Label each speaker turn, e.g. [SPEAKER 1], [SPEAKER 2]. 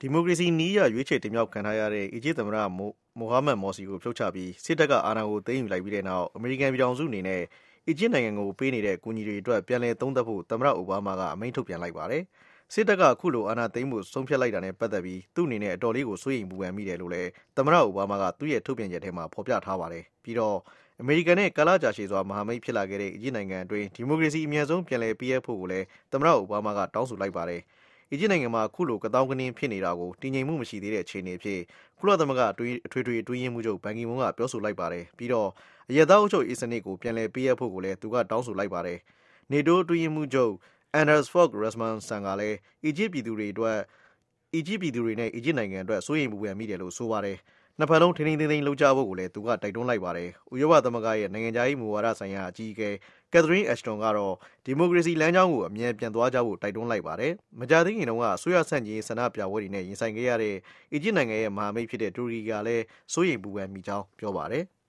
[SPEAKER 1] ဒီမိုကရေစီနည်းအရရွေးချယ်တင်မြှောက်ခံထားရတဲ့အီဂျစ်သမ္မတမိုဟာမက်မော်စီကိုဖြုတ်ချပြီးစစ်တပ်ကအာဏာကိုသိမ်းယူလိုက်ပြီးတဲ့နောက်အမေရိကန်ပြည်ထောင်စုအနေနဲ့အီဂျစ်နိုင်ငံကိုပေးနေတဲ့အကူအညီတွေအတွက်ပြန်လည်သုံးသပ်ဖို့သမ္မတအိုဘားမားကအမိန့်ထုတ်ပြန်လိုက်ပါတယ်။စစ်တပ်ကအခုလိုအာဏာသိမ်းဖို့ဆုံးဖြတ်လိုက်တာနဲ့ပတ်သက်ပြီးသူ့အနေနဲ့အတော်လေးကိုစိုးရိမ်ပူပန်မိတယ်လို့လည်းသမ္မတအိုဘားမားကသူ့ရဲ့ထုတ်ပြန်ချက်ထဲမှာဖော်ပြထားပါတယ်။ပြီးတော့အမေရိကန်နဲ့ကာလကြာရှည်စွာမဟာမိတ်ဖြစ်လာခဲ့တဲ့အီဂျစ်နိုင်ငံအတွင်းဒီမိုကရေစီအမြန်ဆုံးပြန်လည်ပေးအပ်ဖို့ကိုလည်းသမ္မတအိုဘားမားကတောင်းဆိုလိုက်ပါတယ်။အီဂျစ်နိုင်ငံမှာအခုလိုကသောင်းကနင်းဖြစ်နေတာကိုတည်ငြိမ်မှုမရှိသေးတဲ့အခြေအနေဖြစ်ကုလသမဂ္ဂအထွေထွေအတွင်းရေးမှူးချုပ်ဘန်ကီမွန်းကပြောဆိုလိုက်ပါတယ်။ပြီးတော့အရက်သားအုပ်ချုပ်ရေးစနစ်ကိုပြန်လည်ပေးအပ်ဖို့ကိုလည်းသူကတောင်းဆိုလိုက်ပါတယ်။ NATO အတွင်းရေးမှူးချုပ် Anders Fogh Rasmussen ကလည်းအီဂျစ်ပြည်သူတွေနဲ့အီဂျစ်နိုင်ငံအတွက်စိုးရိမ်ပူပန်မိတယ်လို့ဆိုပါတယ်။နှစ်ဖက်လုံးထိန်းသိမ်းလုပ်ကြဖို့ကိုလည်းသူကတိုက်တွန်းလိုက်ပါတယ်။ဥရောပသမဂ္ဂရဲ့နိုင်ငံခြားရေးမူဝါဒဆိုင်ရာအကြီးအကဲကက်သရင်းအက်ရှ်တွန်ကတော့ဒီမိုကရေစီလမ်းကြောင်းကိုအမြန်ပြန်သွားကြဖို့တိုက်တွန်းလိုက်ပါတယ်။မကြာသေးခင်တုန်းကအစိုးရဆန့်ကျင်ရေးဆန္ဒပြပွဲတွေနဲ့ရင်ဆိုင်ခဲ့ရတဲ့အီဂျစ်နိုင်ငံရဲ့မဟာမိတ်ဖြစ်တဲ့တူရကီကလည်းစိုးရိမ်ပူပန်မိကြောင်းပြောပါတယ်။